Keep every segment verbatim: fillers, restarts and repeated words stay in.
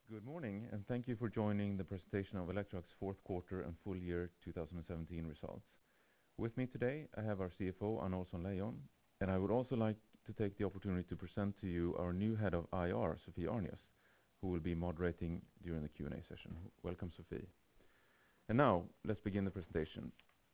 Good morning, and thank you for joining the presentation of Electrolux fourth quarter and full year two thousand seventeen results. With me today, I have our C F O, Anna Ohlsson-Leijon, and I would also like to take the opportunity to present to you our new Head of I R, Sophie Arnius, who will be moderating during the Q and A session. Welcome, Sophie. And now, let's begin the presentation.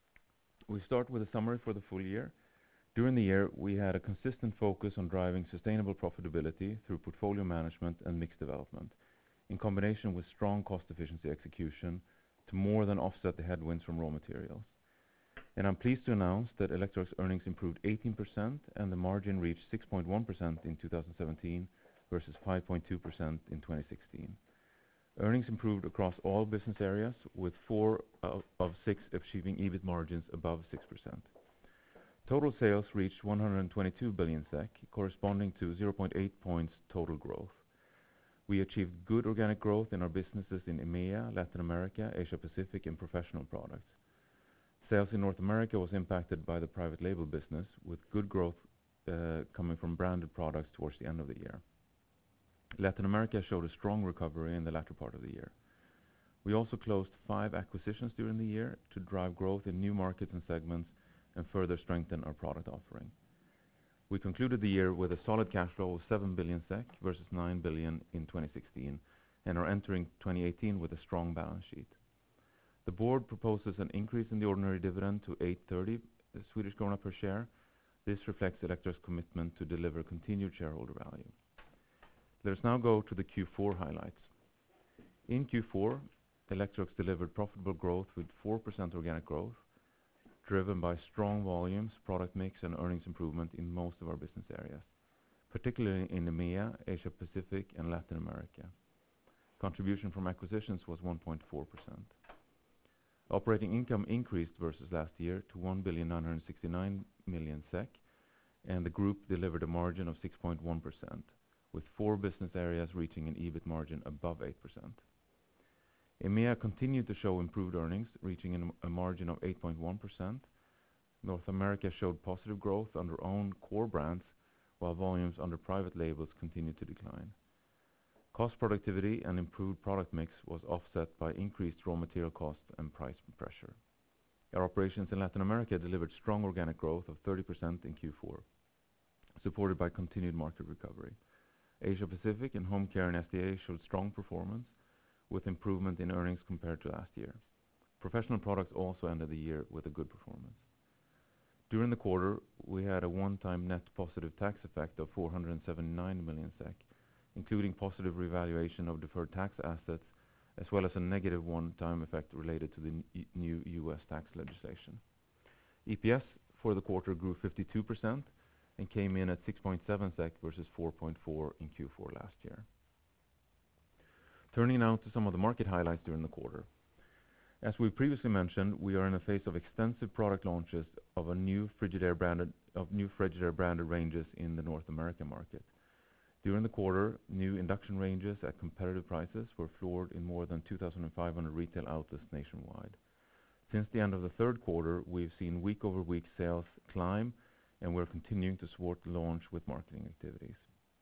We start with a summary for the full year. During the year, we had a consistent focus on driving sustainable profitability through portfolio management and mix development, in combination with strong cost efficiency execution to more than offset the headwinds from raw materials. And I'm pleased to announce that Electrolux earnings improved eighteen percent, and the margin reached six point one percent in two thousand seventeen versus five point two percent in twenty sixteen. Earnings improved across all business areas, with four of, of six achieving EBIT margins above six percent. Total sales reached one hundred twenty-two billion SEK, corresponding to zero point eight points total growth. We achieved good organic growth in our businesses in EMEA, Latin America, Asia Pacific, and professional products. Sales in North America was impacted by the private label business, with good growth uh, coming from branded products towards the end of the year. Latin America showed a strong recovery in the latter part of the year. We also closed five acquisitions during the year to drive growth in new markets and segments and further strengthen our product offering. We concluded the year with a solid cash flow of seven billion SEK versus nine billion in twenty sixteen, and are entering twenty eighteen with a strong balance sheet. The board proposes an increase in the ordinary dividend to eight thirty Swedish krona per share. This reflects Electrolux commitment to deliver continued shareholder value. Let us now go to the Q four highlights. In Q four, Electrolux delivered profitable growth with four percent organic growth, driven by strong volumes, product mix, and earnings improvement in most of our business areas, particularly in EMEA, Asia Pacific, and Latin America. Contribution from acquisitions was one point four percent. Operating income increased versus last year to one billion nine hundred sixty-nine million SEK, and the group delivered a margin of six point one percent, with four business areas reaching an EBIT margin above eight percent. EMEA continued to show improved earnings, reaching a margin of eight point one percent. North America showed positive growth under own core brands, while volumes under private labels continued to decline. Cost productivity and improved product mix was offset by increased raw material costs and price pressure. Our operations in Latin America delivered strong organic growth of thirty percent in Q four, supported by continued market recovery. Asia Pacific and Home Care and S D A showed strong performance, with improvement in earnings compared to last year. Professional products also ended the year with a good performance. During the quarter, we had a one-time net positive tax effect of four hundred seventy-nine million SEK, including positive revaluation of deferred tax assets, as well as a negative one-time effect related to the n- new U S tax legislation. E P S for the quarter grew fifty-two percent and came in at six point seven SEK versus four point four in Q four last year. Turning now to some of the market highlights during the quarter. As we previously mentioned, we are in a phase of extensive product launches of a new Frigidaire branded of new Frigidaire branded ranges in the North American market. During the quarter, new induction ranges at competitive prices were floored in more than two thousand five hundred retail outlets nationwide. Since the end of the third quarter, we've seen week-over-week sales climb, and we're continuing to support the launch with marketing activities.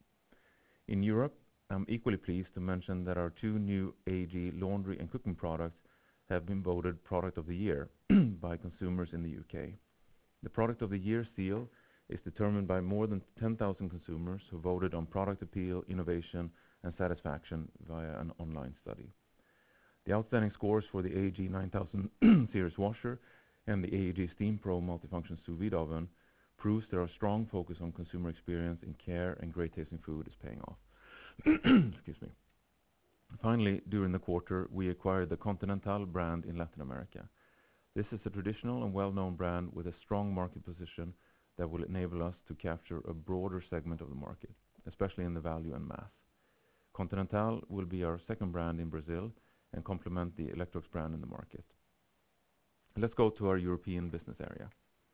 In Europe, I'm equally pleased to mention that our two new A E G laundry and cooking products have been voted Product of the Year by consumers in the U K. The Product of the Year seal is determined by more than ten thousand consumers who voted on product appeal, innovation, and satisfaction via an online study. The outstanding scores for the A E G nine thousand series washer and the A E G Steam Pro multifunction sous vide oven proves that our strong focus on consumer experience and care and great tasting food is paying off. Excuse me. Finally, during the quarter, we acquired the Continental brand in Latin America. This is a traditional and well-known brand with a strong market position that will enable us to capture a broader segment of the market, especially in the value and mass. Continental will be our second brand in Brazil and complement the Electrolux brand in the market. Let's go to our European business area.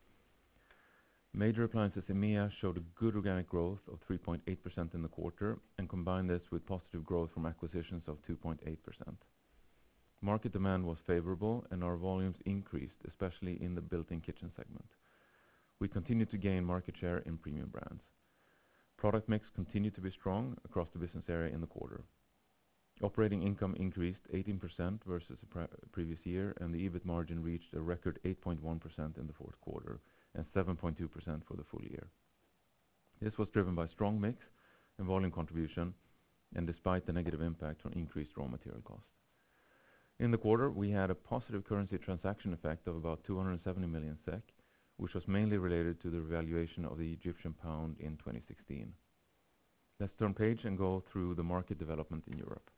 Major appliances EMEA showed a good organic growth of three point eight percent in the quarter, and combined this with positive growth from acquisitions of two point eight percent. Market demand was favorable, and our volumes increased, especially in the built-in kitchen segment. We continued to gain market share in premium brands. Product mix continued to be strong across the business area in the quarter. Operating income increased eighteen percent versus the pre previous year, and the EBIT margin reached a record eight point one percent in the fourth quarter and seven point two percent for the full year. This was driven by strong mix and volume contribution, and despite the negative impact from increased raw material costs. In the quarter, we had a positive currency transaction effect of about two hundred seventy million SEK, which was mainly related to the revaluation of the Egyptian pound in twenty sixteen. Let's turn page and go through the market development in Europe.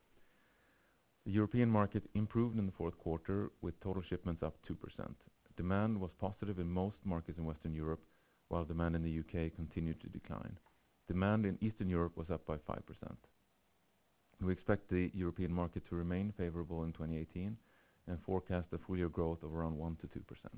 The European market improved in the fourth quarter with total shipments up two percent. Demand was positive in most markets in Western Europe, while demand in the U K continued to decline. Demand in Eastern Europe was up by five percent. We expect the European market to remain favorable in twenty eighteen and forecast a full year growth of around one to two percent.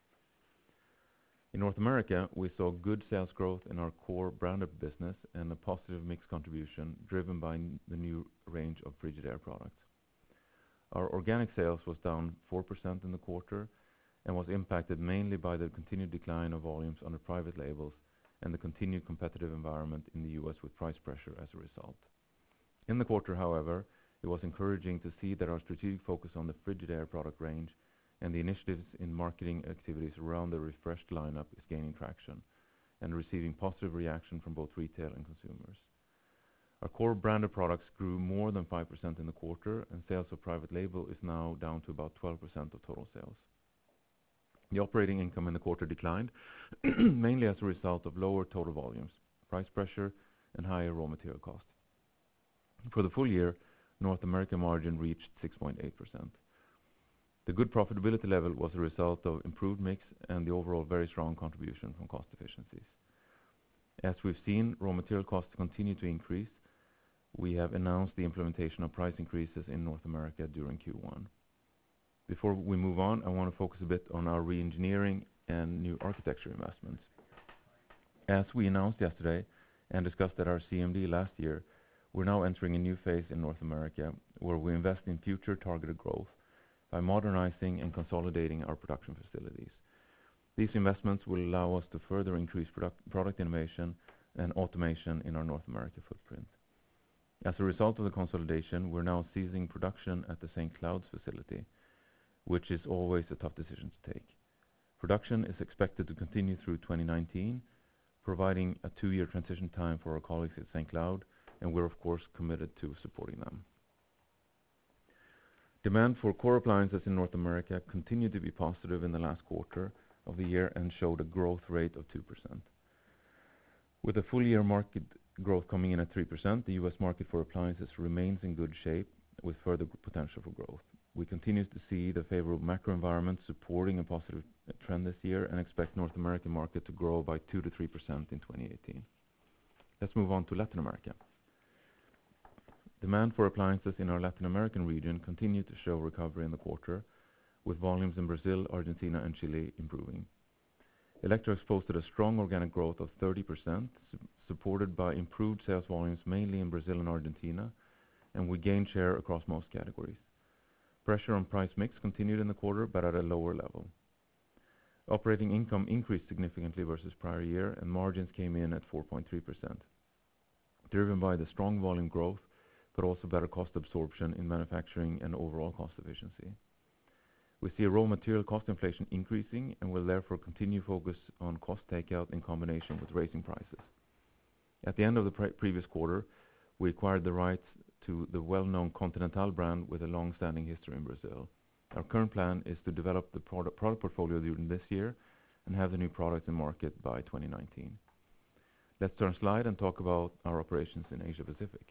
In North America, we saw good sales growth in our core branded business and a positive mix contribution driven by the new range of Frigidaire products. Our organic sales was down four percent in the quarter and was impacted mainly by the continued decline of volumes under private labels and the continued competitive environment in the U S with price pressure as a result. In the quarter, however, it was encouraging to see that our strategic focus on the Frigidaire product range and the initiatives in marketing activities around the refreshed lineup is gaining traction and receiving positive reaction from both retail and consumers. Our core branded products grew more than five percent in the quarter, and sales of private label is now down to about twelve percent of total sales. The operating income in the quarter declined, mainly as a result of lower total volumes, price pressure, and higher raw material costs. For the full year, North American margin reached six point eight percent. The good profitability level was a result of improved mix and the overall very strong contribution from cost efficiencies. As we've seen raw material costs continue to increase, we have announced the implementation of price increases in North America during Q one. Before we move on, I want to focus a bit on our re-engineering and new architecture investments. As we announced yesterday and discussed at our C M D last year, we're now entering a new phase in North America where we invest in future targeted growth by modernizing and consolidating our production facilities. These investments will allow us to further increase product, product innovation and automation in our North America footprint. As a result of the consolidation, we're now ceasing production at the Saint Cloud's facility, which is always a tough decision to take. Production is expected to continue through twenty nineteen, providing a two-year transition time for our colleagues at Saint Cloud, and we're of course committed to supporting them. Demand for core appliances in North America continued to be positive in the last quarter of the year and showed a growth rate of two percent. With the full year market growth coming in at three percent, the U S market for appliances remains in good shape with further potential for growth. We continue to see the favorable macro environment supporting a positive trend this year and expect North American market to grow by two to three percent in twenty eighteen. Let's move on to Latin America. Demand for appliances in our Latin American region continued to show recovery in the quarter, with volumes in Brazil, Argentina, and Chile improving. Electrolux posted a strong organic growth of thirty percent, su supported by improved sales volumes mainly in Brazil and Argentina, and we gained share across most categories. Pressure on price mix continued in the quarter, but at a lower level. Operating income increased significantly versus prior year, and margins came in at four point three percent, driven by the strong volume growth, but also better cost absorption in manufacturing and overall cost efficiency. We see raw material cost inflation increasing and will therefore continue focus on cost takeout in combination with raising prices. At the end of the pre previous quarter, we acquired the rights to the well-known Continental brand with a long-standing history in Brazil. Our current plan is to develop the product, product portfolio during this year and have the new products in market by twenty nineteen. Let's turn slide and talk about our operations in Asia Pacific.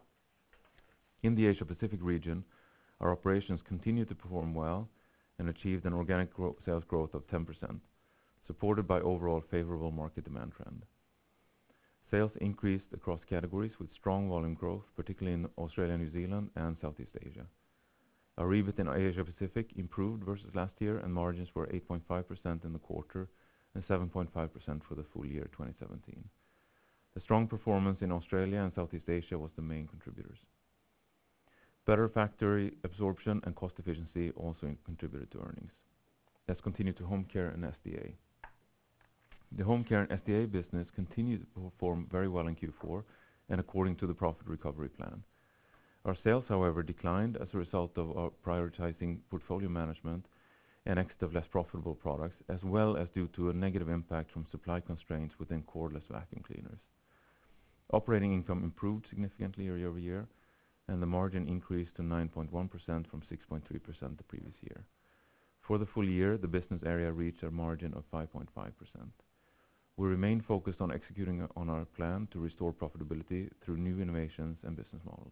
In the Asia Pacific region, our operations continue to perform well and achieved an organic gro sales growth of ten percent, supported by overall favorable market demand trend. Sales increased across categories with strong volume growth, particularly in Australia, New Zealand, and Southeast Asia. Our EBIT in Asia Pacific improved versus last year, and margins were eight point five percent in the quarter and seven point five percent for the full year twenty seventeen. The strong performance in Australia and Southeast Asia was the main contributors. Better factory absorption and cost efficiency also contributed to earnings. Let's continue to Home Care and S D A. The Home Care and S D A business continued to perform very well in Q four and according to the profit recovery plan. Our sales, however, declined as a result of our prioritizing portfolio management and exit of less profitable products, as well as due to a negative impact from supply constraints within cordless vacuum cleaners. Operating income improved significantly year-over-year, and the margin increased to nine point one percent from six point three percent the previous year. For the full year, the business area reached a margin of five point five percent. We remain focused on executing on our plan to restore profitability through new innovations and business models.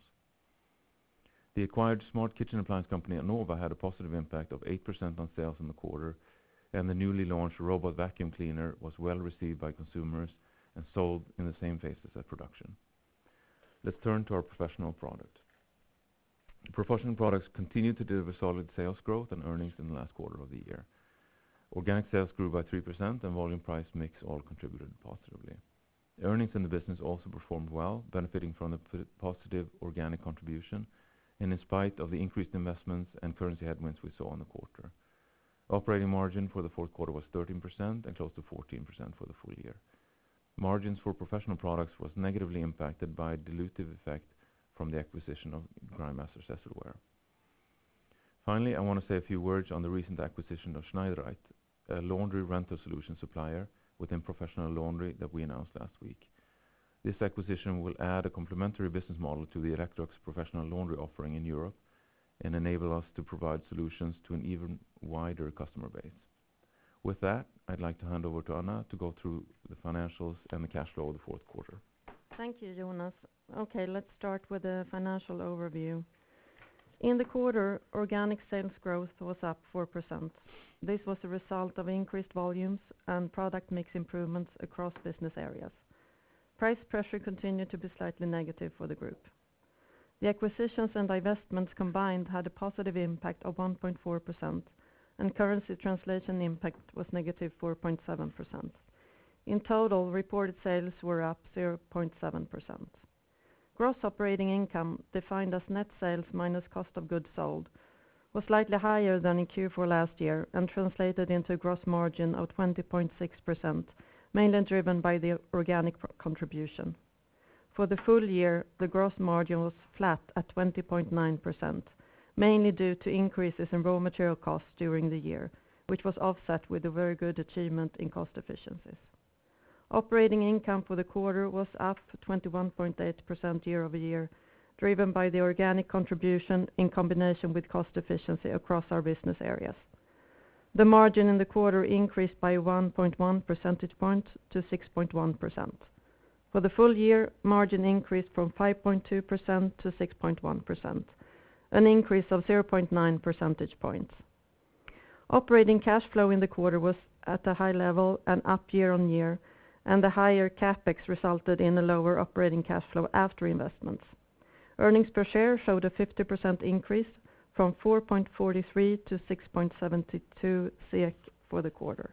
The acquired smart kitchen appliance company, Anova, had a positive impact of eight percent on sales in the quarter, and the newly launched robot vacuum cleaner was well received by consumers and sold in the same phases as production. Let's turn to our professional product. Professional products continued to deliver solid sales growth and earnings in the last quarter of the year. Organic sales grew by three percent, and volume price mix all contributed positively. Earnings in the business also performed well, benefiting from the p- positive organic contribution, and in spite of the increased investments and currency headwinds we saw in the quarter. Operating margin for the fourth quarter was thirteen percent and close to fourteen percent for the full year. Margins for professional products was negatively impacted by dilutive effect from the acquisition of Grindmaster Cecilware. Finally, I want to say a few words on the recent acquisition of Schneidereit, a laundry rental solution supplier within professional laundry that we announced last week. This acquisition will add a complementary business model to the Electrolux professional laundry offering in Europe and enable us to provide solutions to an even wider customer base. With that, I'd like to hand over to Anna to go through the financials and the cash flow of the fourth quarter. Thank you, Jonas. Okay, let's start with the financial overview. In the quarter, organic sales growth was up four percent. This was a result of increased volumes and product mix improvements across business areas. Price pressure continued to be slightly negative for the group. The acquisitions and divestments combined had a positive impact of one point four percent, and currency translation impact was negative four point seven percent. In total, reported sales were up zero point seven percent. Gross operating income, defined as net sales minus cost of goods sold, was slightly higher than in Q four last year and translated into a gross margin of twenty point six percent, mainly driven by the organic pro- contribution. For the full year, the gross margin was flat at twenty point nine percent, mainly due to increases in raw material costs during the year, which was offset with a very good achievement in cost efficiencies. Operating income for the quarter was up twenty-one point eight percent year-over-year, driven by the organic contribution in combination with cost efficiency across our business areas. The margin in the quarter increased by one point one percentage point to six point one percent. For the full year, margin increased from five point two percent to six point one percent, an increase of zero point nine percentage points. Operating cash flow in the quarter was at a high level and up year-on-year, and the higher CapEx resulted in a lower operating cash flow after investments. Earnings per share showed a fifty percent increase from four point four three to six point seven two SEK for the quarter.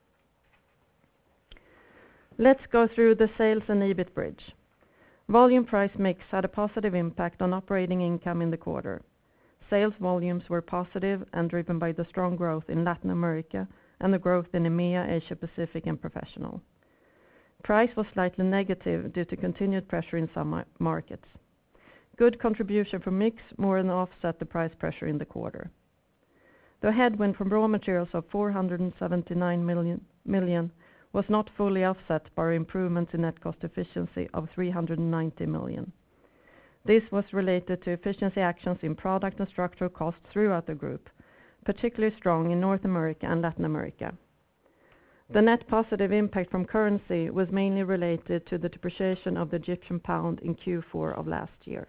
Let's go through the sales and EBIT bridge. Volume price mix had a positive impact on operating income in the quarter. Sales volumes were positive and driven by the strong growth in Latin America and the growth in EMEA, Asia Pacific and Professional. Price was slightly negative due to continued pressure in some markets. Good contribution from mix more than offset the price pressure in the quarter. The headwind from raw materials of four hundred seventy-nine million was not fully offset by improvements in net cost efficiency of three hundred ninety million. This was related to efficiency actions in product and structural costs throughout the group, particularly strong in North America and Latin America. The net positive impact from currency was mainly related to the depreciation of the Egyptian pound in Q four of last year.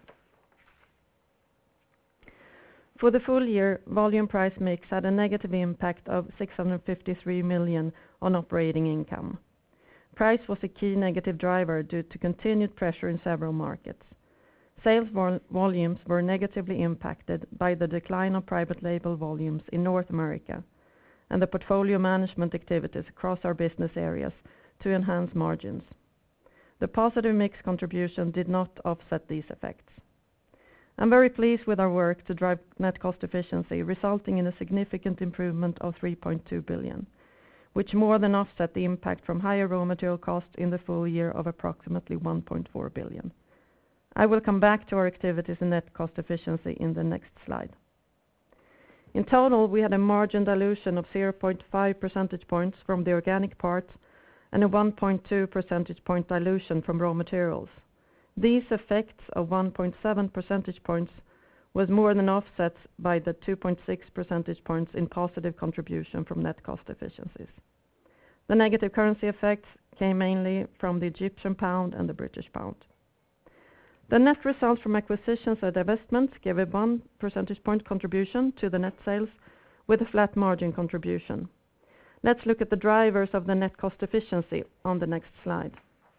For the full year, volume price mix had a negative impact of six hundred fifty-three million on operating income. Price was a key negative driver due to continued pressure in several markets. Sales vol- volumes were negatively impacted by the decline of private label volumes in North America and the portfolio management activities across our business areas to enhance margins. The positive mix contribution did not offset these effects. I'm very pleased with our work to drive net cost efficiency, resulting in a significant improvement of three point two billion, which more than offset the impact from higher raw material costs in the full year of approximately one point four billion. I will come back to our activities and net cost efficiency in the next slide. In total, we had a margin dilution of zero point five percentage points from the organic part and a one point two percentage point dilution from raw materials. These effects of one point seven percentage points was more than offset by the two point six percentage points in positive contribution from net cost efficiencies. The negative currency effects came mainly from the Egyptian pound and the British pound. The net results from acquisitions and divestments gave a one percentage point contribution to the net sales with a flat margin contribution. Let's look at the drivers of the net cost efficiency on the next slide.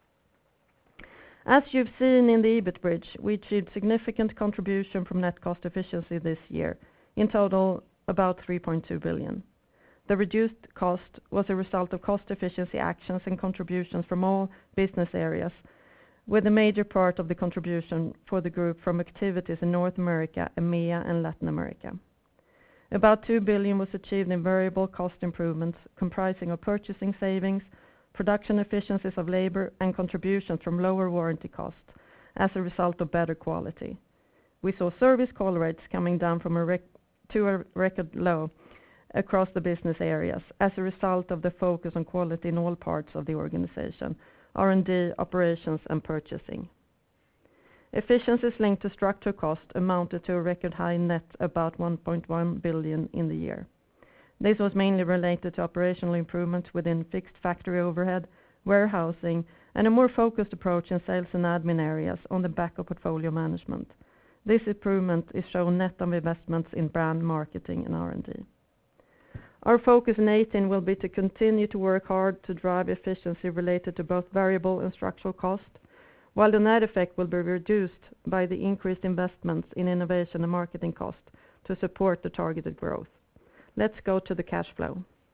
As you've seen in the EBIT bridge, we achieved significant contribution from net cost efficiency this year, in total about three point two billion. The reduced cost was a result of cost efficiency actions and contributions from all business areas, with a major part of the contribution for the group from activities in North America, EMEA and Latin America. About two billion was achieved in variable cost improvements comprising of purchasing savings, production efficiencies of labor and contributions from lower warranty costs as a result of better quality. We saw service call rates coming down from a rec to a record low across the business areas as a result of the focus on quality in all parts of the organization, R and D, operations and purchasing. Efficiencies linked to structural cost amounted to a record high net about one point one billion in the year. This was mainly related to operational improvements within fixed factory overhead, warehousing, and a more focused approach in sales and admin areas on the back of portfolio management. This improvement is shown net of investments in brand marketing and R and D. Our focus in eighteen will be to continue to work hard to drive efficiency related to both variable and structural cost, while the net effect will be reduced by the increased investments in innovation and marketing cost to support the targeted growth. Let's go to the cash flow.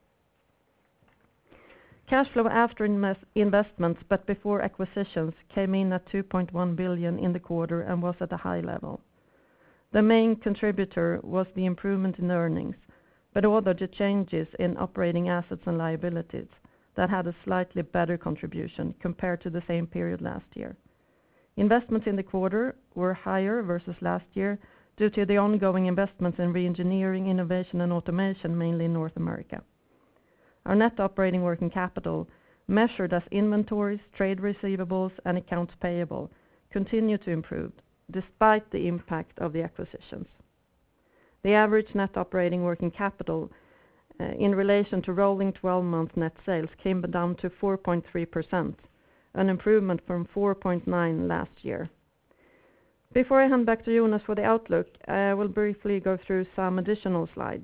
Cash flow after invest investments but before acquisitions came in at two point one billion in the quarter and was at a high level. The main contributor was the improvement in earnings, but also the changes in operating assets and liabilities that had a slightly better contribution compared to the same period last year. Investments in the quarter were higher versus last year due to the ongoing investments in re-engineering, innovation and automation, mainly in North America. Our net operating working capital, measured as inventories, trade receivables and accounts payable, continue to improve despite the impact of the acquisitions. The average net operating working capital uh, in relation to rolling twelve-month net sales came down to four point three percent, an improvement from four point nine last year. Before I hand back to Jonas for the outlook, I will briefly go through some additional slides.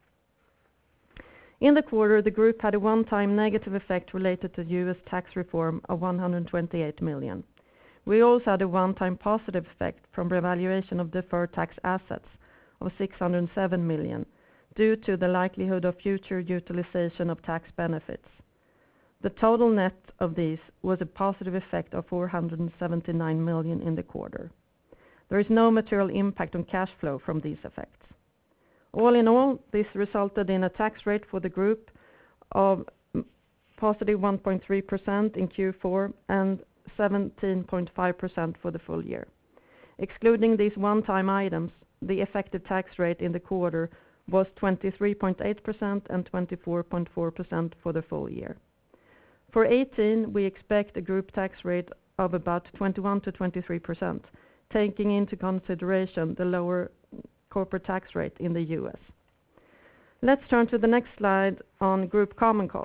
In the quarter, the group had a one-time negative effect related to U S tax reform of one hundred twenty-eight million. We also had a one-time positive effect from revaluation of deferred tax assets of six hundred seven million due to the likelihood of future utilization of tax benefits. The total net of these was a positive effect of four hundred seventy-nine million in the quarter. There is no material impact on cash flow from these effects. All in all, this resulted in a tax rate for the group of positive one point three percent in Q four and seventeen point five percent for the full year. Excluding these one-time items, the effective tax rate in the quarter was twenty-three point eight percent and twenty-four point four percent for the full year. For eighteen, we expect a group tax rate of about twenty-one to twenty-three percent, taking into consideration the lower corporate tax rate in the U S. Let's turn to the next slide on group common cost.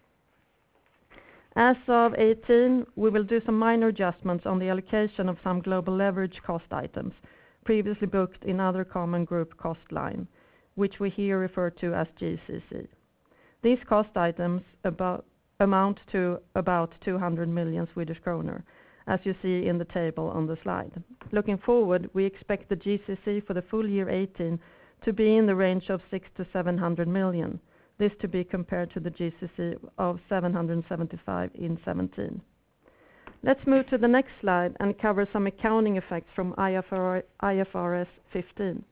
As of eighteen, we will do some minor adjustments on the allocation of some global leverage cost items previously booked in other common group cost line, which we here refer to as G C C. These cost items about, amount to about two hundred million Swedish kronor, as you see in the table on the slide. Looking forward, we expect the G C C for the full year eighteen to be in the range of six to seven hundred million. This to be compared to the G C C of seven hundred seventy-five in seventeen. Let's move to the next slide and cover some accounting effects from I F R S fifteen.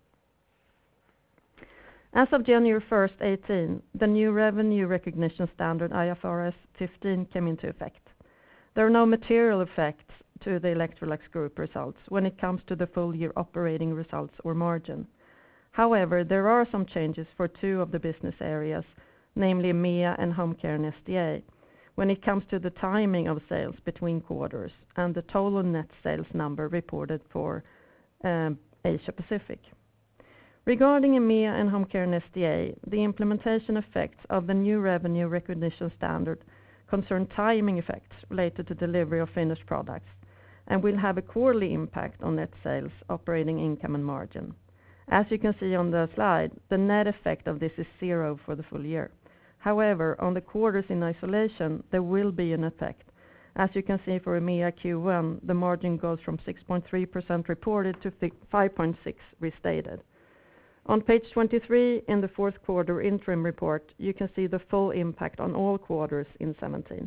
As of January first, eighteen, the new revenue recognition standard I F R S fifteen came into effect. There are no material effects to the Electrolux Group results when it comes to the full year operating results or margin. However, there are some changes for two of the business areas, namely EMEA and Home Care and S D A, when it comes to the timing of sales between quarters and the total net sales number reported for um, Asia Pacific. Regarding EMEA and Home Care and S D A, the implementation effects of the new revenue recognition standard concern timing effects related to delivery of finished products and will have a quarterly impact on net sales, operating income, and margin. As you can see on the slide, the net effect of this is zero for the full year. However, on the quarters in isolation, there will be an effect. As you can see for EMEA Q one, the margin goes from six point three percent reported to five point six restated. On page twenty-three in the fourth quarter interim report, you can see the full impact on all quarters in seventeen.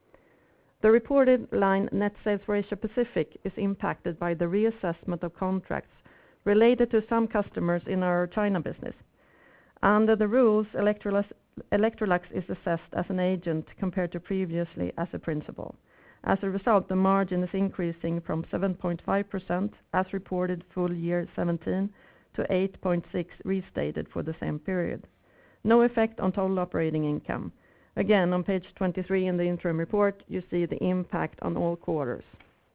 The reported line net sales for Asia Pacific is impacted by the reassessment of contracts related to some customers in our China business. Under the rules, Electrolux, Electrolux is assessed as an agent compared to previously as a principal. As a result, the margin is increasing from seven point five percent as reported full year seventeen to eight point six restated for the same period. No effect on total operating income. Again, on page twenty-three in the interim report, you see the impact on all quarters.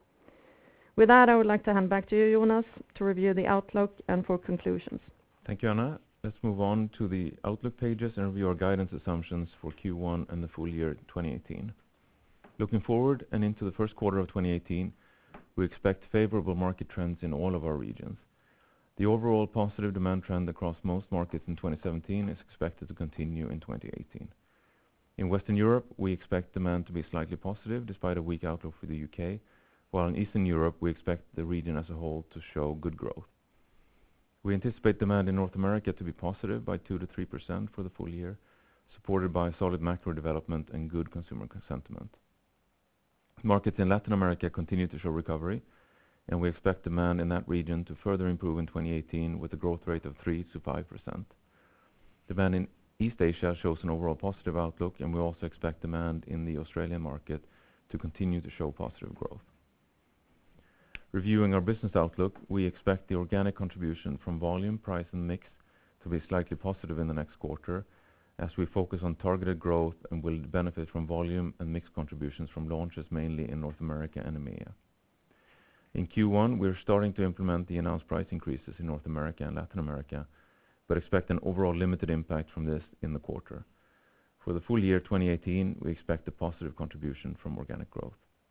With that, I would like to hand back to you, Jonas, to review the outlook and for conclusions. Thank you, Anna. Let's move on to the outlook pages and review our guidance assumptions for Q one and the full year twenty eighteen. Looking forward and into the first quarter of twenty eighteen, we expect favorable market trends in all of our regions. The overall positive demand trend across most markets in twenty seventeen is expected to continue in twenty eighteen. In Western Europe, we expect demand to be slightly positive despite a weak outlook for the U K, while in Eastern Europe, we expect the region as a whole to show good growth. We anticipate demand in North America to be positive by two to three percent for the full year, supported by solid macro development and good consumer sentiment. Markets in Latin America continue to show recovery, and we expect demand in that region to further improve in twenty eighteen with a growth rate of three to five percent. Demand in East Asia shows an overall positive outlook, and we also expect demand in the Australian market to continue to show positive growth. Reviewing our business outlook, we expect the organic contribution from volume, price, and mix to be slightly positive in the next quarter as we focus on targeted growth and will benefit from volume and mix contributions from launches mainly in North America and EMEA. In Q one, we're starting to implement the announced price increases in North America and Latin America, but expect an overall limited impact from this in the quarter. For the full year twenty eighteen, we expect a positive contribution from organic growth.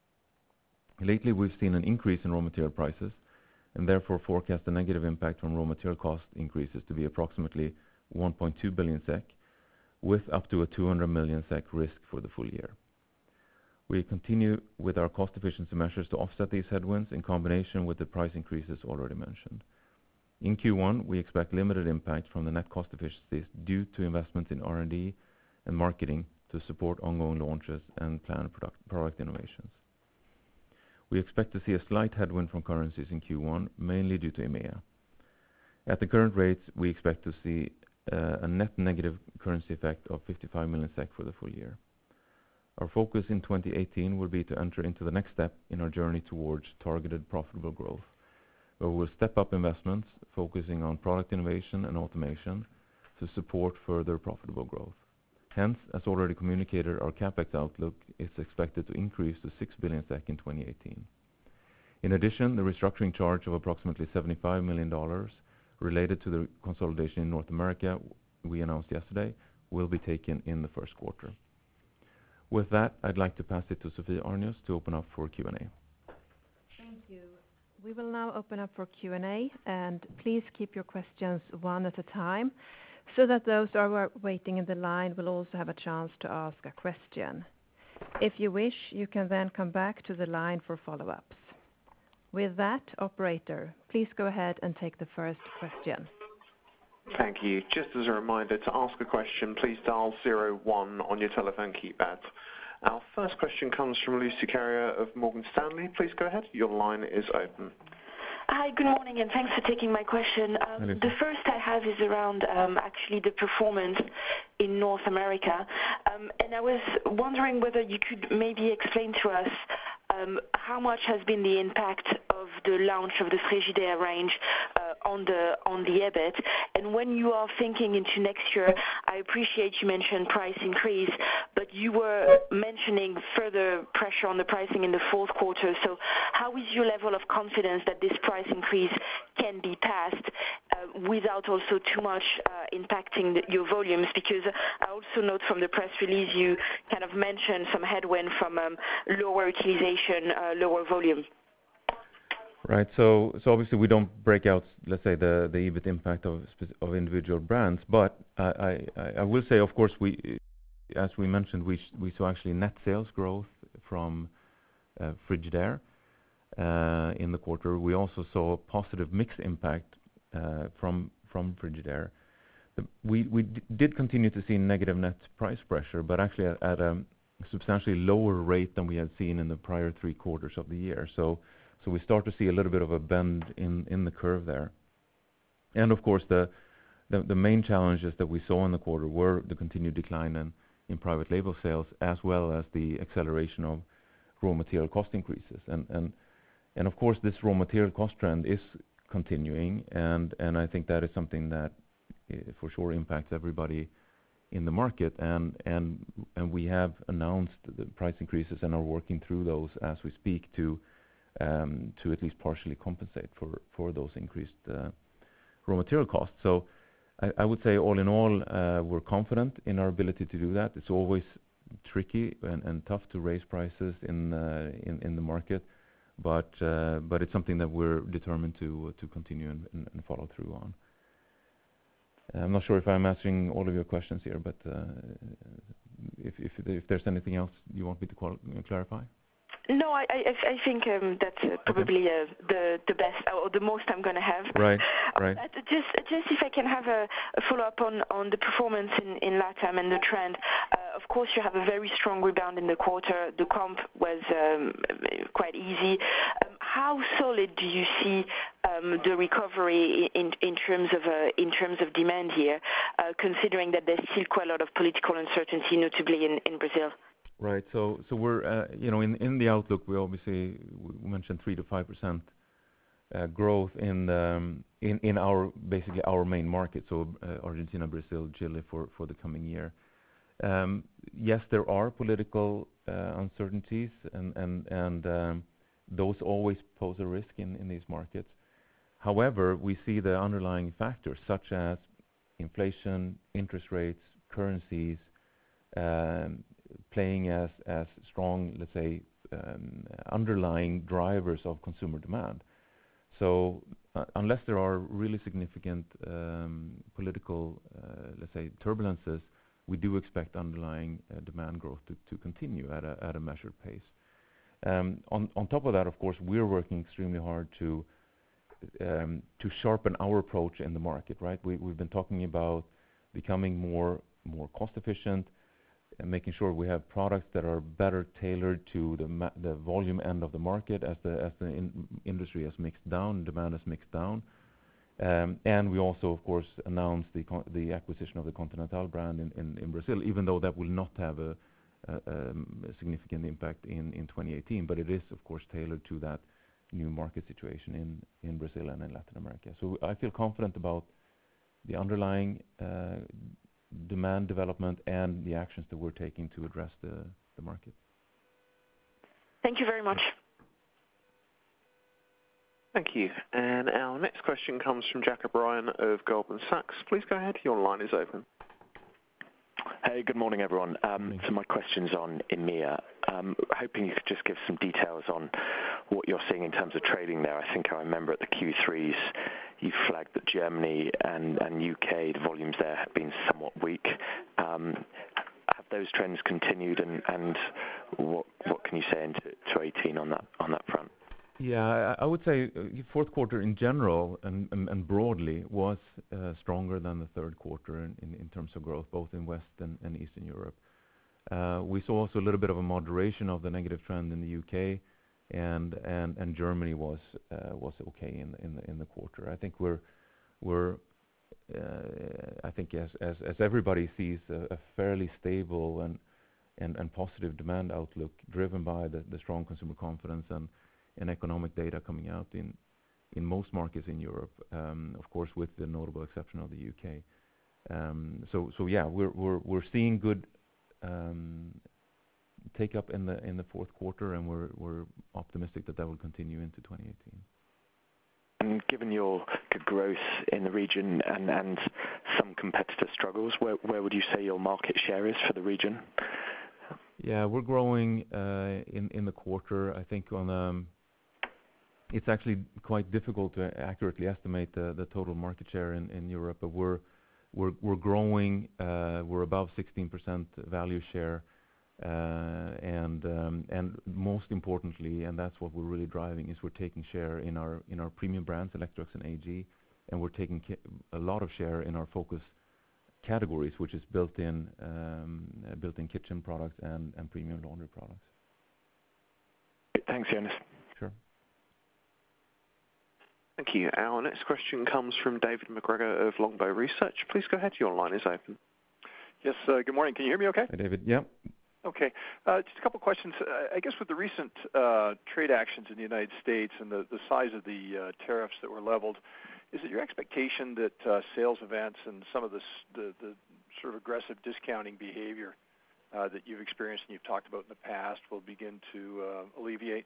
Lately, we've seen an increase in raw material prices and therefore forecast a negative impact from raw material cost increases to be approximately one point two billion SEK, with up to a two hundred million SEK risk for the full year. We continue with our cost efficiency measures to offset these headwinds in combination with the price increases already mentioned. In Q one, we expect limited impact from the net cost efficiencies due to investments in R and D and marketing to support ongoing launches and planned product, product innovations. We expect to see a slight headwind from currencies in Q one, mainly due to EMEA. At the current rates, we expect to see uh, a net negative currency effect of fifty-five million SEK for the full year. Our focus in twenty eighteen will be to enter into the next step in our journey towards targeted profitable growth, where we'll step up investments, focusing on product innovation and automation to support further profitable growth. Hence, as already communicated, our CapEx outlook is expected to increase to six billion SEK in twenty eighteen. In addition, the restructuring charge of approximately seventy-five million dollars related to the consolidation in North America we announced yesterday will be taken in the first quarter. With that, I'd like to pass it to Sophie Arnius to open up for Q and A. Thank you. We will now open up for Q and A, and please keep your questions one at a time, so that those who are waiting in the line will also have a chance to ask a question. If you wish, you can then come back to the line for follow-ups. With that, operator, please go ahead and take the first question. Thank you. Just as a reminder, to ask a question, please dial zero one on your telephone keypad. Our first question comes from Lucie Carrier of Morgan Stanley. Please go ahead. Your line is open. Hi, good morning, and thanks for taking my question. Um, the first I have is around um, actually the performance in North America. Um, and I was wondering whether you could maybe explain to us um, how much has been the impact of the launch of the Frigidaire range uh, on the on the EBIT. And when you are thinking into next year, I appreciate you mentioned price increase, but you were mentioning further pressure on the pricing in the fourth quarter. So how is your level of confidence that this price increase can be passed uh, without also too much uh, impacting the, your volumes? Because I also note from the press release you kind of mentioned some headwind from um, lower utilization, uh, lower volume. Right. So, so obviously we don't break out, let's say, the the EBIT impact of of individual brands. But I I, I will say, of course, we, as we mentioned, we we saw actually net sales growth from uh, Frigidaire uh, in the quarter. We also saw a positive mix impact uh, from from Frigidaire. We we d- did continue to see negative net price pressure, but actually at, at a substantially lower rate than we had seen in the prior three quarters of the year. So. So we start to see a little bit of a bend in, in the curve there. And of course, the, the the main challenges that we saw in the quarter were the continued decline in, in private label sales, as well as the acceleration of raw material cost increases. And and and of course, this raw material cost trend is continuing, and, and I think that is something that uh, for sure impacts everybody in the market. And and and we have announced the price increases and are working through those as we speak to. Um, to at least partially compensate for, for those increased uh, raw material costs. So I, I would say all in all, uh, we're confident in our ability to do that. It's always tricky and, and tough to raise prices in, uh, in in the market, but uh, but it's something that we're determined to to continue and, and, and follow through on. I'm not sure if I'm answering all of your questions here, but uh, if, if if there's anything else you want me to qual- clarify. No, I, I, I think um, that's uh, probably uh, the the best or the most I'm going to have. Right, right. Uh, just, just if I can have a, a follow-up on, on the performance in, in LATAM and the trend. Uh, of course, you have a very strong rebound in the quarter. The comp was um, quite easy. Um, how solid do you see um, the recovery in, in terms of uh, in terms of demand here, uh, considering that there's still quite a lot of political uncertainty, notably in, in Brazil? Right. So so we're, uh, you know, in in the outlook, we obviously we mentioned three to five percent uh, growth in um, in in our, basically our main market, so uh, Argentina, Brazil, Chile for for the coming year. Um, Yes, there are political uh, uncertainties, and and and um, those always pose a risk in in these markets. However, we see the underlying factors such as inflation, interest rates, currencies, um, playing as as strong, let's say, um, underlying drivers of consumer demand. So uh, unless there are really significant um, political, uh, let's say, turbulences, we do expect underlying uh, demand growth to, to continue at a at a measured pace. Um, on on top of that, of course, we're working extremely hard to um, to sharpen our approach in the market. Right, we we've been talking about becoming more more cost efficient, and making sure we have products that are better tailored to the ma- the volume end of the market as the as the in industry has mixed down, demand has mixed down. Um, and we also, of course, announced the con- the acquisition of the Continental brand in, in, in Brazil, even though that will not have a, a, um, a significant impact in, in twenty eighteen. But it is, of course, tailored to that new market situation in, in Brazil and in Latin America. So I feel confident about the underlying uh, demand development and the actions that we're taking to address the, the market. Thank you very much. Thank you. And our next question comes from Jack O'Brien of Goldman Sachs. Please go ahead. Your line is open. Hey, good morning, everyone. Um, so my question's on EMEA. Um, hoping you could just give some details on what you're seeing in terms of trading there. I think I remember at the Q threes you flagged that Germany and, and U K, the volumes there have been somewhat weak. Um, have those trends continued, and, and what what can you say into to eighteen on that on that front? Yeah, I, I would say uh, fourth quarter in general and, and, and broadly was uh, stronger than the third quarter in, in, in terms of growth, both in West and, and Eastern Europe. Uh, we saw also a little bit of a moderation of the negative trend in the U K, and and, and Germany was uh, was okay in the, in the in the quarter. I think we're we're I think as everybody sees a fairly stable and positive demand outlook driven by the strong consumer confidence and economic data coming out in most markets in Europe, of course, with the notable exception of the U K. So yeah, we're seeing good take up in the fourth quarter, and we're optimistic that that will continue into twenty eighteen. And given your good growth in the region and some competitor struggles, where would you say your market share is for the region? Yeah, we're growing in the quarter. I think on it's actually quite difficult to accurately estimate the total market share in Europe, but we're growing. We're above sixteen percent value share. And most importantly, and that's what we're really driving, is we're taking share in our premium brands, Electrolux and A G, and we're taking a lot of share in our focus categories, which is built-in built-in kitchen products and premium laundry products. Thanks, Jonas. Sure. Thank you. Our next question comes from David MacGregor of Longbow Research. Please go ahead. Your line is open. Yes, uh, good morning. Can you hear me okay? Hi, David. Yeah. Okay. Uh, just a couple questions. Uh, I guess with the recent uh, trade actions in the United States and the, the size of the uh, tariffs that were leveled, is it your expectation that uh, sales events and some of this, the, the sort of aggressive discounting behavior uh, that you've experienced and you've talked about in the past will begin to uh, alleviate?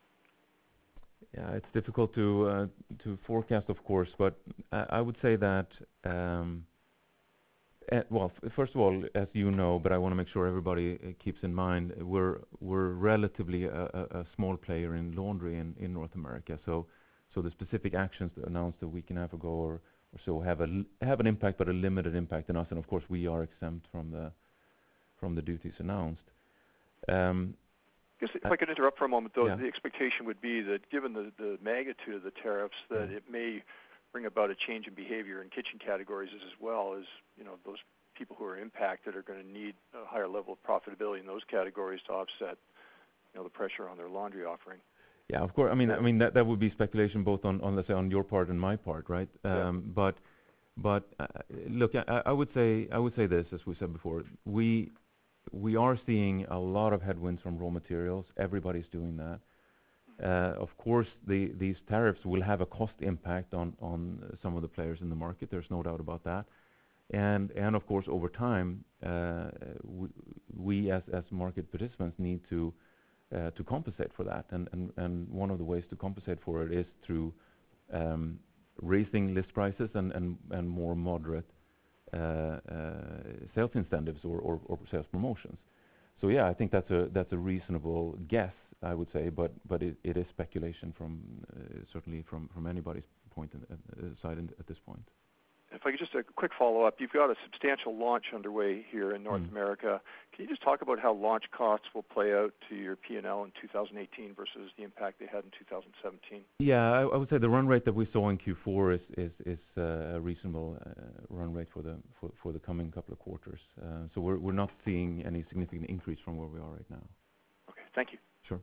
Yeah, it's difficult to uh, to forecast, of course, but I, I would say that, um, uh, well, f- first of all, as you know, but I want to make sure everybody uh, keeps in mind, we're we're relatively a, a, a small player in laundry in, in North America. So so the specific actions that announced a week and a half ago or, or so have a have an impact, but a limited impact on us. And of course, we are exempt from the from the duties announced. Um, If I could interrupt for a moment, though, yeah. the expectation would be that given the, the magnitude of the tariffs, that yeah. it may bring about a change in behavior in kitchen categories as well as, you know, those people who are impacted are going to need a higher level of profitability in those categories to offset, you know, the pressure on their laundry offering. Yeah, of course. I mean, I mean that, that would be speculation both on, on let's say on your part and my part, right? Um, yeah. But but uh, look, I, I would say I would say this, as we said before, we. We are seeing a lot of headwinds from raw materials. Everybody's doing that. Uh, of course, the, these tariffs will have a cost impact on, on some of the players in the market. There's no doubt about that. And and of course, over time, uh, we, we as as market participants need to uh, to compensate for that. And, and and one of the ways to compensate for it is through um, raising list prices and and, and more moderate Uh, uh, sales incentives or, or, or sales promotions. So yeah, I think that's a that's a reasonable guess, I would say, but but it, it is speculation from uh, certainly from, from anybody's point in, uh, side in, at this point. If I could just a quick follow-up, you've got a substantial launch underway here in North mm. America. Can you just talk about how launch costs will play out to your P and L in two thousand eighteen versus the impact they had in two thousand seventeen? Yeah, I, I would say the run rate that we saw in Q four is is, is uh, a reasonable uh, run rate for the for, for the coming couple of quarters. Uh, so we're we're not seeing any significant increase from where we are right now. Okay, thank you. Sure.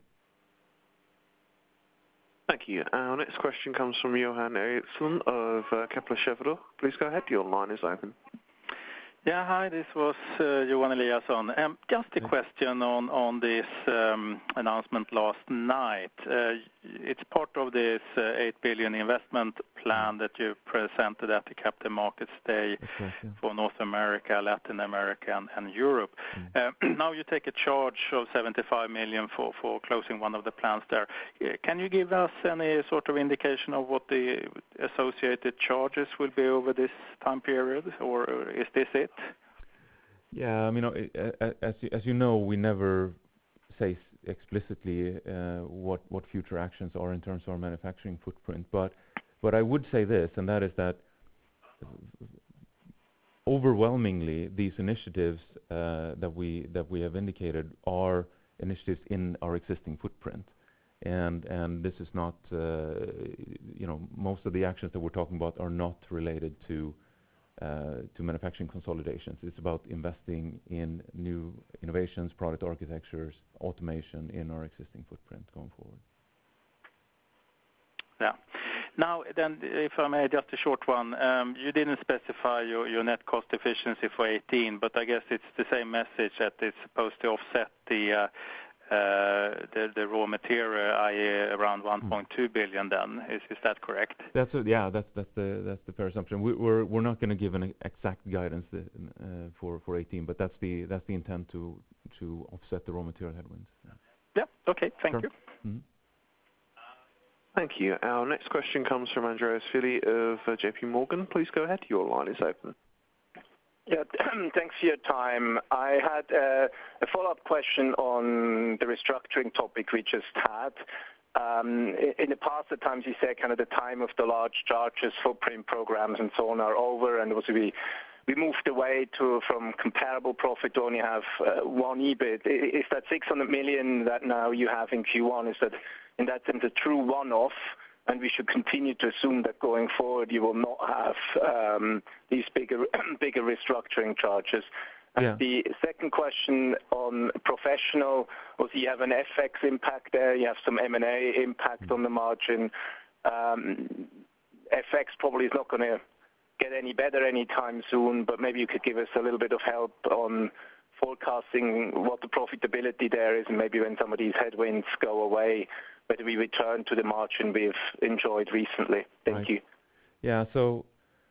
Thank you. Our next question comes from Johan Eriksson of uh, Kepler Cheuvreux. Please go ahead. Your line is open. Yeah, hi, this was uh, Johan Eliasson. Um, just a question on, on this um, announcement last night. Uh, it's part of this uh, eight billion investment plan that you presented at the Capital Markets Day right, yeah. for North America, Latin America, and, and Europe. Mm. Uh, now you take a charge of seventy-five million for, for closing one of the plants there. Uh, can you give us any sort of indication of what the associated charges will be over this time period, or is this it? Yeah, I mean, as you, as you know, we never say explicitly uh, what what future actions are in terms of our manufacturing footprint. But but I would say this, and that is that overwhelmingly these initiatives uh, that we that we have indicated are initiatives in our existing footprint, and and this is not uh, you know most of the actions that we're talking about are not related to. Uh, to manufacturing consolidations. It's about investing in new innovations, product architectures, automation in our existing footprint going forward. Yeah. Now, then, if I may, just a short one. Um, you didn't specify your, your net cost efficiency for eighteen, but I guess it's the same message that it's supposed to offset the uh, uh, the, the raw material, that is, around one point two billion. Then is is that correct? That's a, yeah, that's that's the that's the fair assumption. We, we're we're not going to give an exact guidance uh, for for eighteen, but that's the that's the intent to to offset the raw material headwinds. Yeah. Yeah. Okay. Thank Sure. you. Mm-hmm. Thank you. Our next question comes from Andreas Fili of uh, J P Morgan. Please go ahead. Your line is open. Yeah, thanks for your time. I had uh, a follow-up question on the restructuring topic we just had. Um, in the past, at times you said kind of the time of the large charges, footprint programs, and so on are over, and also we we moved away to from comparable profit to only have uh, one EBIT. Is that six hundred million that now you have in Q one? Is that in that sense a true one-off? And we should continue to assume that going forward you will not have um, these bigger bigger restructuring charges. And Yeah. the second question on professional was you have an F X impact there, you have some M and A impact on the margin. Um, F X probably is not going to get any better anytime soon, but maybe you could give us a little bit of help on forecasting what the profitability there is, and maybe when some of these headwinds go away, whether we return to the margin we've enjoyed recently. Thank Right. you. Yeah. So,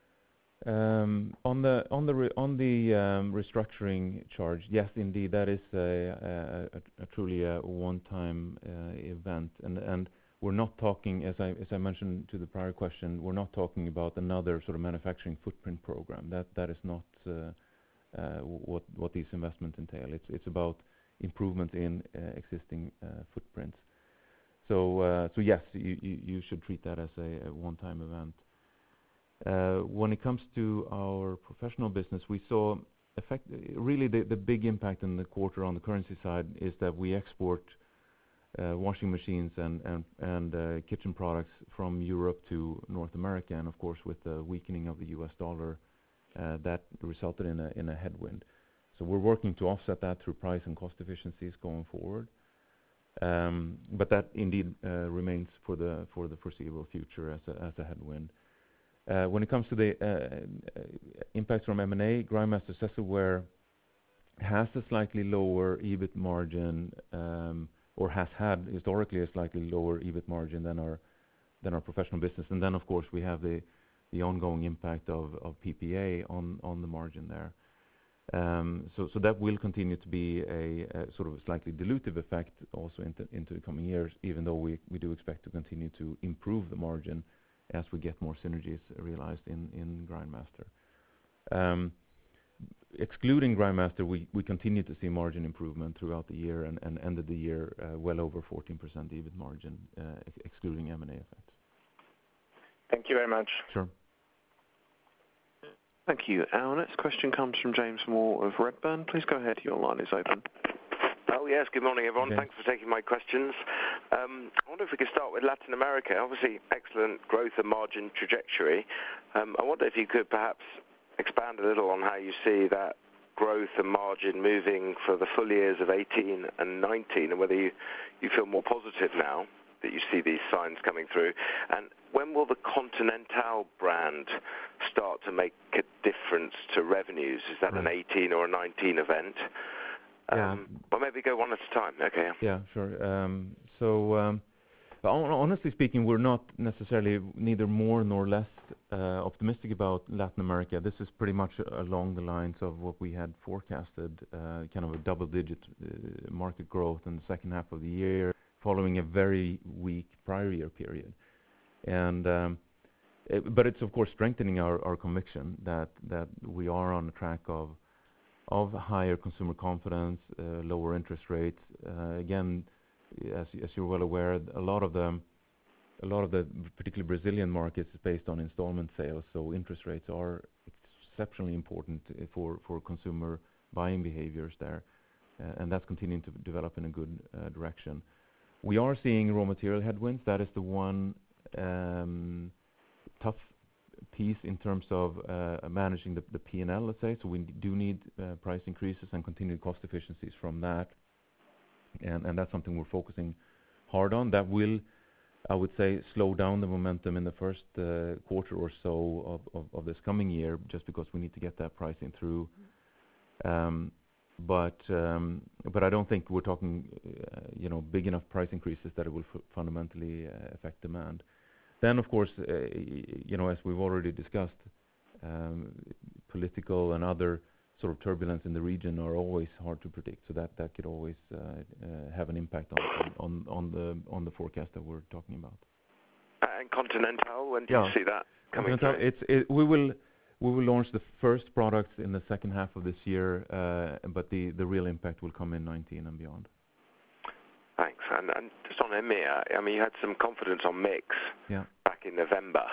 um, on the on the re- on the um, restructuring charge, yes, indeed, that is a, a, a truly a one-time uh, event, and and we're not talking, as I as I mentioned to the prior question, we're not talking about another sort of manufacturing footprint program. That that is not uh, uh, what what these investments entail. It's it's about improvement in uh, existing uh, footprints. So, uh, so yes, you, you, you should treat that as a, a one-time event. Uh, when it comes to our professional business, we saw effect, really the, the big impact in the quarter on the currency side is that we export uh, washing machines and, and, and uh, kitchen products from Europe to North America, and of course with the weakening of the U S dollar, uh, that resulted in a, in a headwind. So we're working to offset that through price and cost efficiencies going forward. Um, but that indeed uh, remains for the for the foreseeable future as a, as a headwind. Uh, when it comes to the uh, uh, impacts from M and A, Grindmaster Cecilware has a slightly lower EBIT margin, um, or has had historically a slightly lower EBIT margin than our than our professional business. And then of course we have the the ongoing impact of, of P P A on on the margin there. Um, so, so that will continue to be a, a sort of a slightly dilutive effect also into, into the coming years, even though we, we do expect to continue to improve the margin as we get more synergies realized in, in Grindmaster. Um, excluding Grindmaster, we, we continue to see margin improvement throughout the year and, and ended the year uh, well over fourteen percent EBIT margin, uh, ex- excluding M and A effects. Thank you very much. Sure. Thank you. Our next question comes from James Moore of Redburn. Please go ahead. Your line is open. Oh, yes. Good morning, everyone. Okay. Thanks for taking my questions. Um, I wonder if we could start with Latin America. Obviously, excellent growth and margin trajectory. Um, I wonder if you could perhaps expand a little on how you see that growth and margin moving for the full years of eighteen and nineteen, and whether you, you feel more positive now that you see these signs coming through. And when will the Continental brand start to make a difference to revenues? Is that Right. an eighteen or a nineteen event? Yeah. Um, well, maybe go one at a time. Okay. Yeah, sure. Um, so, um, hon- honestly speaking, we're not necessarily neither more nor less uh, optimistic about Latin America. This is pretty much along the lines of what we had forecasted, uh, kind of a double-digit uh, market growth in the second half of the year, following a very weak prior year period. And um, it, but it's of course strengthening our, our conviction that that we are on the track of of higher consumer confidence, uh, lower interest rates. Uh, again, as as you're well aware, a lot of the a lot of the particularly Brazilian markets is based on installment sales, so interest rates are exceptionally important for for consumer buying behaviors there, uh, and that's continuing to develop in a good uh, direction. We are seeing raw material headwinds. That is the one um, tough piece in terms of uh, managing the, the P and L, let's say. So we do need uh, price increases and continued cost efficiencies from that, and, and that's something we're focusing hard on. That will I would say, slow down the momentum in the first uh, quarter or so of, of, of this coming year, just because we need to get that pricing through. Um, but um, but I don't think we're talking, uh, you know, big enough price increases that it will f- fundamentally uh, affect demand. Then, of course, uh, you know, as we've already discussed, um, political and other sort of turbulence in the region are always hard to predict. So that, that could always uh, uh, have an impact on, on on the on the forecast that we're talking about. And Continental, when do yeah. you see that coming Continental, through? It's it, we will we will launch the first products in the second half of this year, uh, but the, the real impact will come in nineteen and beyond. Thanks. And, and just on EMEA, I mean, you had some confidence on mix yeah. back in November.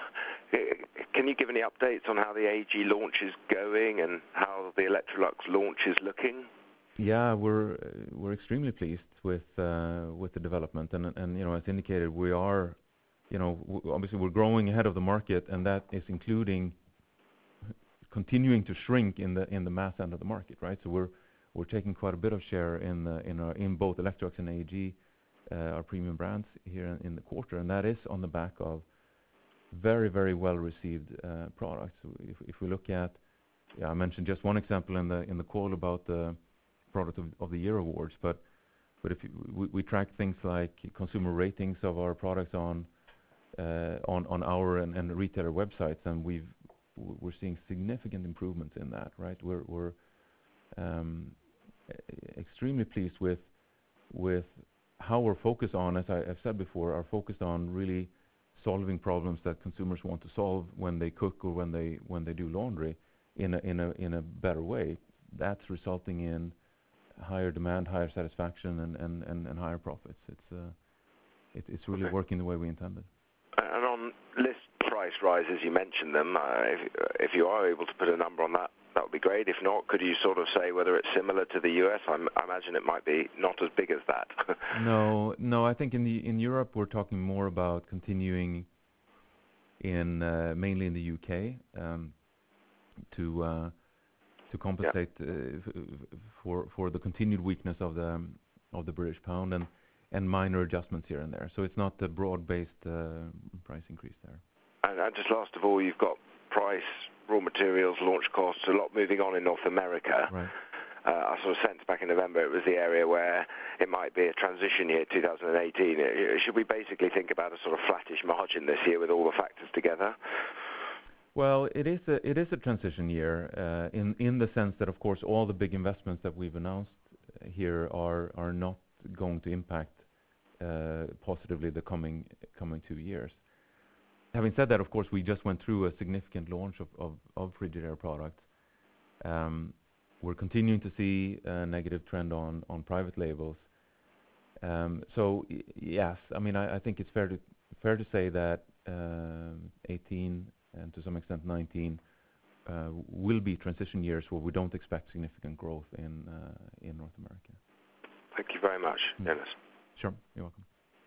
Can you give any updates on how the A G launch is going and how the Electrolux launch is looking? Yeah, we're uh, we're extremely pleased with uh, with the development, and and you know, as indicated, we are, you know, w- obviously we're growing ahead of the market, and that is including continuing to shrink in the in the mass end of the market, right? So we're we're taking quite a bit of share in the, in our, in both Electrolux and A G, uh, our premium brands here in, in the quarter, and that is on the back of very, very well received uh, products. If, if we look at, yeah, I mentioned just one example in the in the call about the product of, of the year awards, but but if you, we, we track things like consumer ratings of our products on uh, on on our and, and retailer websites, and we've we're seeing significant improvements in that, right? We're we're um, extremely pleased with with how we're focused on, as I, I've said before, are focused on really solving problems that consumers want to solve when they cook or when they when they do laundry in a in a in a better way. That's resulting in higher demand, higher satisfaction, and, and, and, and higher profits. It's uh, it, it's really okay. working the way we intended. And on list price rises, you mentioned them. Uh, if, if you are able to put a number on that, that would be great. If not, could you sort of say whether it's similar to the U S? I'm, I imagine it might be not as big as that. no, no. I think in the in Europe we're talking more about continuing in uh, mainly in the U K um, to uh, to compensate yeah. uh, f- for for the continued weakness of the um, of the British pound and and minor adjustments here and there. So it's not a broad-based uh, price increase there. And, and just last of all, you've got price, raw materials, launch costs, a lot moving on in North America. Right. Uh, I sort of sensed back in November it was the area where it might be a transition year, two thousand eighteen. Should we basically think about a sort of flattish margin this year with all the factors together? Well, it is a it is a transition year uh, in in the sense that, of course, all the big investments that we've announced here are are not going to impact uh, positively the coming coming two years. Having said that, of course, we just went through a significant launch of of, of Frigidaire products. Um, we're continuing to see a negative trend on on private labels. Um, so y- yes, I mean I, I think it's fair to fair to say that um, eighteen and to some extent nineteen uh, will be transition years where we don't expect significant growth in uh, in North America. Thank you very much, mm. Dennis. Sure, you're welcome.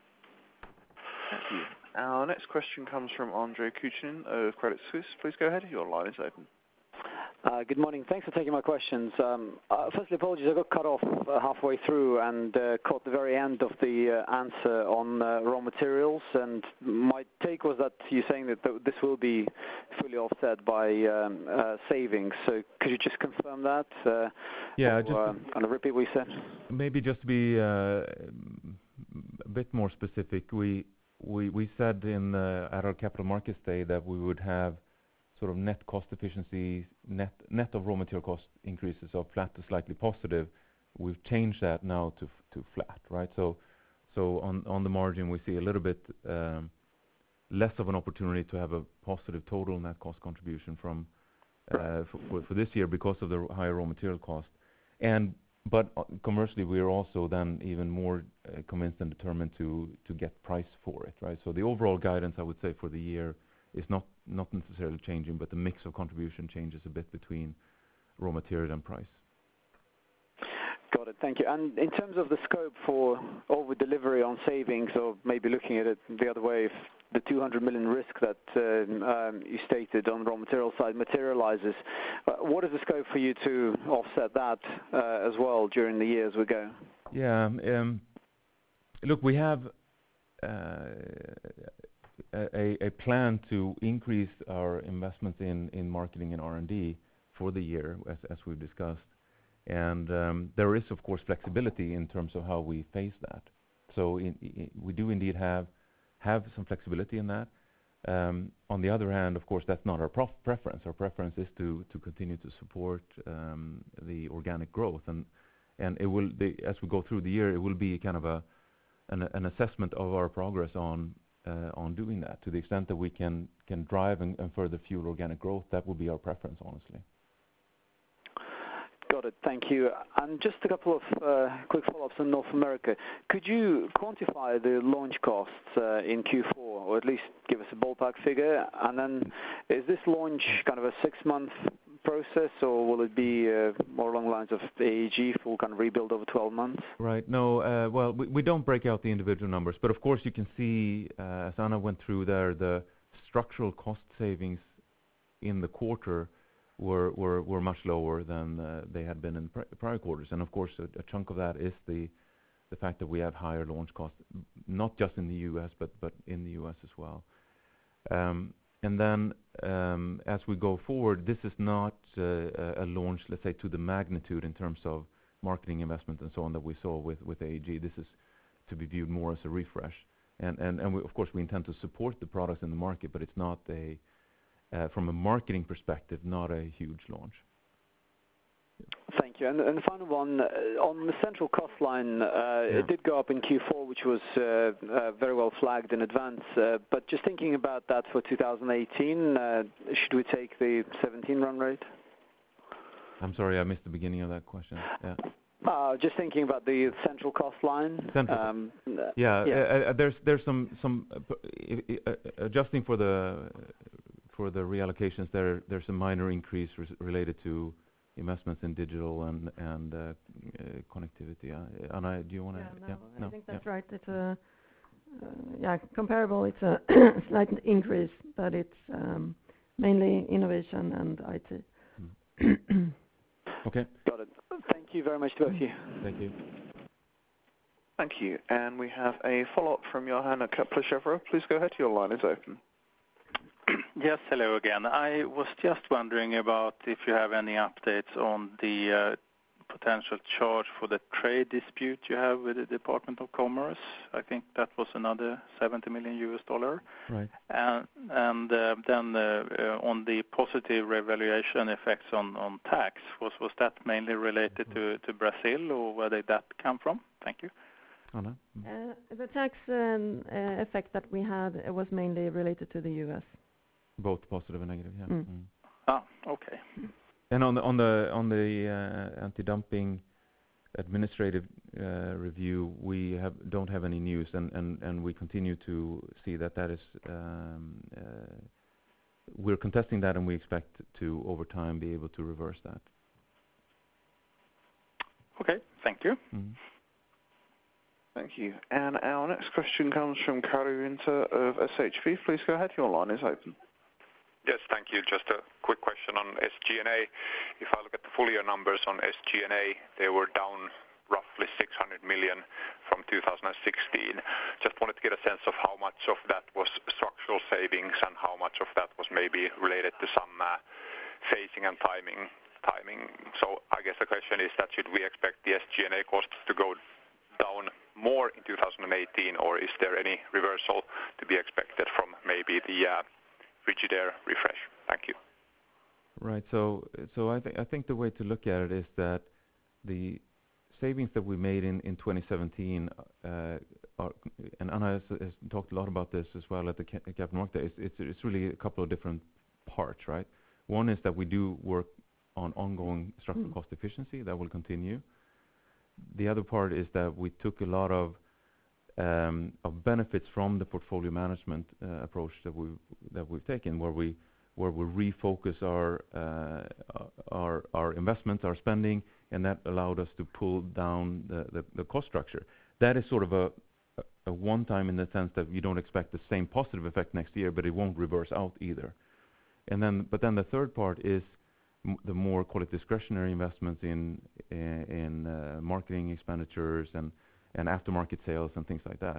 Thank you. Our next question comes from Andre Kukhnin of Credit Suisse. Please go ahead. Your line is open. Uh, good morning. Thanks for taking my questions. Um, uh, firstly, apologies, I got cut off uh, halfway through and uh, caught the very end of the uh, answer on uh, raw materials. And my take was that you're saying that th- this will be fully offset by um, uh, savings. So could you just confirm that? Uh, yeah, or, just uh, kind of repeat what you said. Maybe just to be uh, a bit more specific, we we we said in uh, at our Capital Markets Day that we would have sort of net cost efficiency, net net of raw material cost increases of flat to slightly positive. We've changed that now to to flat, right? So so on on the margin, we see a little bit um, less of an opportunity to have a positive total net cost contribution from uh, for, for for this year because of the higher raw material cost. And but uh, commercially, we are also then even more uh, convinced and determined to to get price for it, right? So the overall guidance, I would say, for the year is not not necessarily changing, but the mix of contribution changes a bit between raw material and price. Got it. Thank you. And in terms of the scope for over delivery on savings, or maybe looking at it the other way, if the two hundred million risk that uh, um, you stated on the raw material side materializes, uh, what is the scope for you to offset that uh, as well during the year as we go? Yeah. Um, look, we have a, a plan to increase our investments in, in marketing and R and D for the year, as, as we've discussed. And um, there is, of course, flexibility in terms of how we face that. So in, in, we do indeed have have some flexibility in that. Um, on the other hand, of course, that's not our prof- preference. Our preference is to, to continue to support um, the organic growth, and and it will, the, as we go through the year, it will be kind of a an, an assessment of our progress on uh, on doing that. To the extent that we can can drive and, and further fuel organic growth, that will be our preference, honestly. Got it. Thank you. And just a couple of uh, quick follow-ups on North America. Could you quantify the launch costs uh, in Q four, or at least give us a ballpark figure? And then, is this launch kind of a six-month process, or will it be uh, more along the lines of A E G, full kind of rebuild over twelve months? Right. No, uh, well, we, we don't break out the individual numbers, but of course you can see, uh, as Anna went through there, the structural cost savings in the quarter were were, were much lower than uh, they had been in pr- prior quarters. And of course, a, a chunk of that is the the fact that we have higher launch costs, not just in the U S, but, but in the U S as well. Um, and then, um, as we go forward, this is not uh, a launch, let's say, to the magnitude in terms of marketing investment and so on that we saw with, with A E G. This is to be viewed more as a refresh. And, and, and we, of course, we intend to support the products in the market, but it's not a Uh, from a marketing perspective, not a huge launch. Thank you. And, and the final one, uh, on the central cost line, uh, yeah. It did go up in Q four, which was uh, uh, very well flagged in advance. Uh, but just thinking about that for two thousand eighteen, uh, should we take the seventeen run rate? I'm sorry, I missed the beginning of that question. Yeah. Uh, just thinking about the central cost line. Central. Um, yeah, yeah. Uh, uh, there's there's some some uh, uh, adjusting for the for the reallocations. There there's a minor increase re- related to investments in digital and and uh, uh, connectivity. Uh, Anna, do you want to? Yeah, no, yeah, I no, think that's yeah. right. It's a uh, yeah comparable. It's a slight increase, but it's um, mainly innovation and I T. Mm. Okay. Got it. Thank you very much to both of you. Thank you. Thank you. And we have a follow-up from Johan at Kepler Cheuvreux. Please go ahead. Your line is open. Yes, hello again. I was just wondering about if you have any updates on the uh, potential charge for the trade dispute you have with the Department of Commerce. I think that was another seventy million U S dollar. Right. And, and uh, then uh, uh, on the positive revaluation effects on, on tax, was, was that mainly related mm-hmm. to, to Brazil, or where did that come from? Thank you. Anna? Uh, the tax um, uh, effect that we had uh, was mainly related to the U S. Both positive and negative, yeah. Mm. Mm. Ah, okay. And on the on the on the uh, anti-dumping administrative uh, review, we have don't have any news, and, and, and we continue to see that that is um, uh, we're contesting that, and we expect to over time be able to reverse that. Okay, thank you. Mm. Thank you. And our next question comes from Kari Winter of S H V. Please go ahead. Your line is open. Yes, thank you. Just a quick question on S G and A. If I look at the full year numbers on S G and A, they were down roughly six hundred million from two thousand sixteen. Just wanted to get a sense of how much of that was structural savings and how much of that was maybe related to some uh, phasing and timing. timing. So I guess the question is that should we expect the S G and A costs to go down more in two thousand eighteen, or is there any reversal to be expected from maybe the uh, Frigidaire refresh? Thank you. Right. So, so I think I think the way to look at it is that the savings that we made in, in twenty seventeen, uh, are, and Anna has, has talked a lot about this as well at the Capital Market Day. It's, it's it's really a couple of different parts, right? One is that we do work on ongoing structural mm. cost efficiency that will continue. The other part is that we took a lot of um, of benefits from the portfolio management uh, approach that we that we've taken, where we where we refocus our uh, our our investments, our spending, and that allowed us to pull down the, the, the cost structure. That is sort of a a one time in the sense that you don't expect the same positive effect next year, but it won't reverse out either. And then, but then the third part is m the more call it discretionary investments in in, in uh, marketing expenditures and and aftermarket sales and things like that.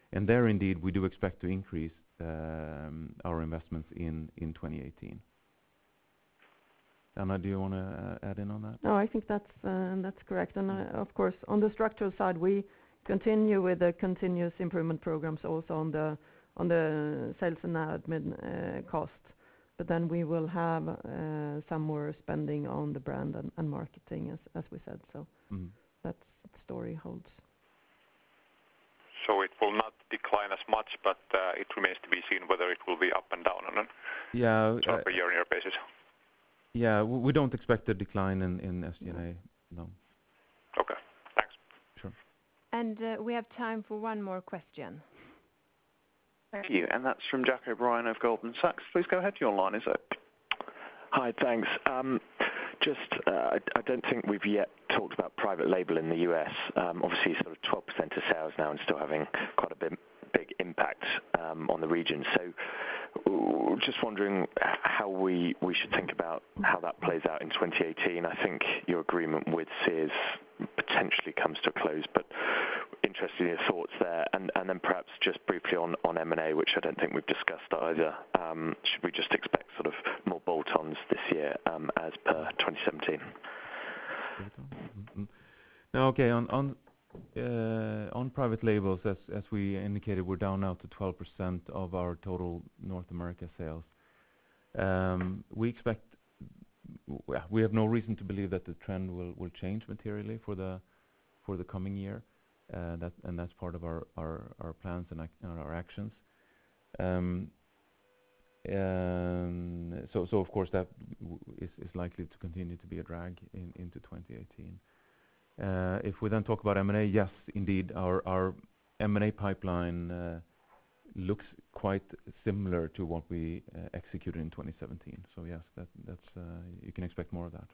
And there, indeed, we do expect to increase um, our investments in in twenty eighteen. Anna, do you want to uh, add in on that? No, I think that's uh, that's correct. And uh, of course, on the structural side, we continue with the continuous improvement programs also on the on the sales and admin uh, cost. But then we will have uh, some more spending on the brand and, and marketing, as as we said. So mm. that story holds. So it will not decline as much, but uh, it remains to be seen whether it will be up and down on a yeah, sort of uh, a year-on-year basis. Yeah, we, we don't expect a decline in, in S G and A, no. Okay, thanks. Sure. And uh, we have time for one more question. Thank you, and that's from Jack O'Brien of Goldman Sachs. Please go ahead, your line is open. Hi, thanks. Um, just, uh, I, I don't think we've yet talked about private label in the U S. Um, obviously, sort of twelve percent of sales now and still having quite a bit, big impact um, on the region. So uh, just wondering how we, we should think about how that plays out in twenty eighteen. I think your agreement with Sears potentially comes to a close, but interested in your thoughts there. And, and then perhaps just briefly on, on M and A, which I don't think we've discussed either. Um, should we just expect sort of more bolt-ons this year um, as per twenty seventeen? Mm-hmm. Now, okay, on on uh, on private labels, as as we indicated, we're down now to twelve percent of our total North America sales. Um, we expect, we have no reason to believe that the trend will, will change materially for the for the coming year. Uh, that and that's part of our our, our plans and, ac and our actions. Um, um, so so of course that w is, is likely to continue to be a drag in, into twenty eighteen. Uh, if we then talk about M and A, yes, indeed, our our M and A pipeline uh, looks quite similar to what we uh, executed in twenty seventeen. So yes, that that's uh, you can expect more of that.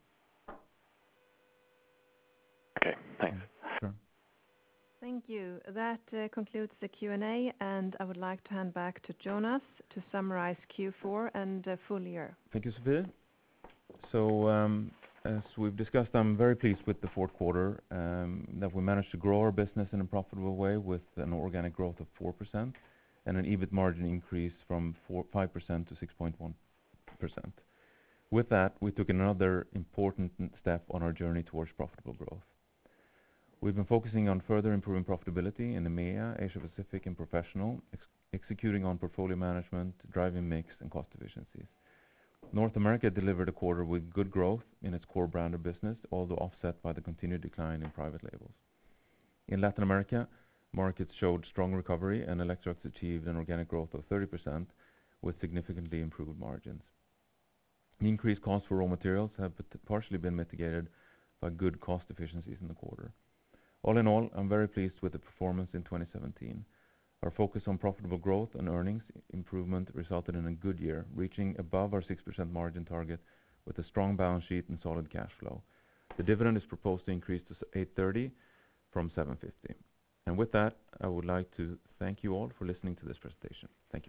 Okay, thanks. Sure. Thank you. That uh, concludes the Q and A, and I would like to hand back to Jonas to summarize Q four and uh, full year. Thank you, Sophie. So, um, as we've discussed, I'm very pleased with the fourth quarter, um, that we managed to grow our business in a profitable way with an organic growth of four percent and an EBIT margin increase from five percent to six point one percent. With that, we took another important step on our journey towards profitable growth. We've been focusing on further improving profitability in EMEA, Asia Pacific, and Professional, ex executing on portfolio management, driving mix, and cost efficiencies. North America delivered a quarter with good growth in its core branded business, although offset by the continued decline in private labels. In Latin America, markets showed strong recovery, and Electrolux achieved an organic growth of thirty percent with significantly improved margins. The increased costs for raw materials have partially been mitigated by good cost efficiencies in the quarter. All in all, I'm very pleased with the performance in twenty seventeen. Our focus on profitable growth and earnings improvement resulted in a good year, reaching above our six percent margin target with a strong balance sheet and solid cash flow. The dividend is proposed to increase to eight thirty from seven fifty. And with that, I would like to thank you all for listening to this presentation. Thank you.